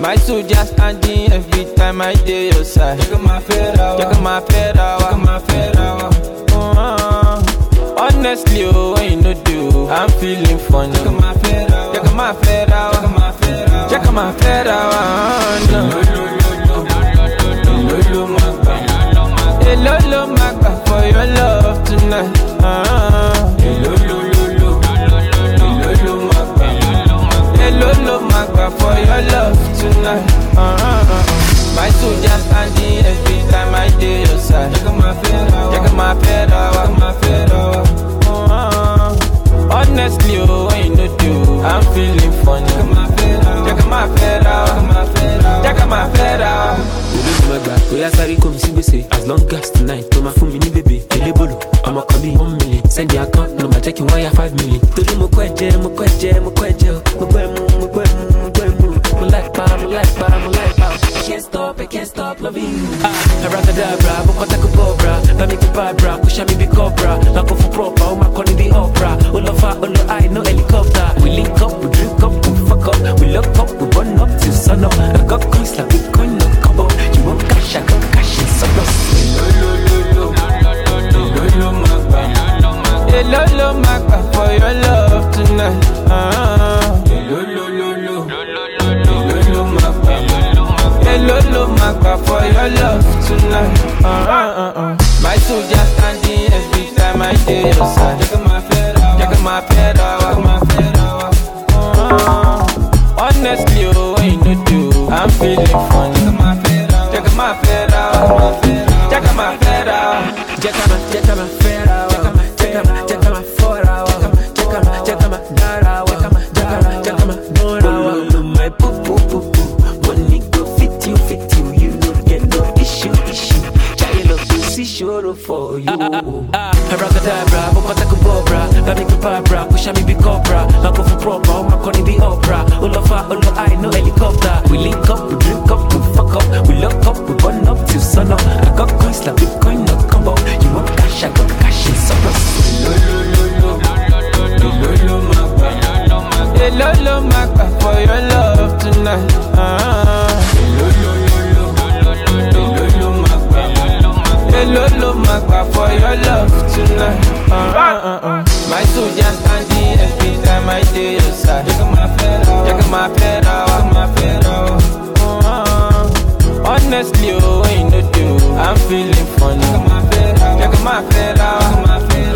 My soldier standing every time I dey your side. Check my fedra, check my fedra, check my fedra. Honestly, oh, when you no do, I'm feeling funny. Check my fedra, check my fedra, check my fedra, check my fedra. Lolo magba for your love tonight. Lolo magba for your love tonight. My soldier standing every time I dey your side. Check my fedra, check my fedra, check my fedra. Honestly, oh, when you no do, I'm feeling funny. Check my fedra, check my fedra, check my fedra. As long as tonight, to my phone, mini baby, Elebolo, I'm a coming 1 million. Send the account number, checking wire 5 million. To do my question, my I can't stop loving you. I rather die, bra, but I could go, bra. That make me bad, bra, push me be cobra. Like go for proper, oh my calling the opera. All of our, all I, no helicopter. We link up, we drink up, we fuck up. We lock up, we run up till sun up. I got coins like Bitcoin, no combo. You want cash, I got cash in surplus. Lolo magba for your love tonight. Lolo magba for your love tonight. My soldier standing every time I dey your side. Check my fedra, check my fedra, check my fedra. Honestly, oh, when you no do, I'm feeling funny. Check my fedra, check my fedra, check my fedra. Check my fedra, check my fora, check my dara, check my dora. My poo poo poo poo. Money go fit you, you don't get no issue. Child of pussy sure for you. I rather die, bra, but I could go, bra. That make me bad, bra, push me be cobra. I go for proper, oh my calling the opera. All of our, all I, no helicopter. We link up, we drink up, we fuck up. We lock up, we run up till sun up. I got coins like Bitcoin, no combo. You want cash, I got cash in surplus. Lolo magba for your love tonight. Lolo magba for your love tonight. My soldier standing every time I dey your side. Check my fedra, check my fedra, check my fedra. Honestly, oh, when you no do, I'm feeling funny. Check my fedra, check my fedra.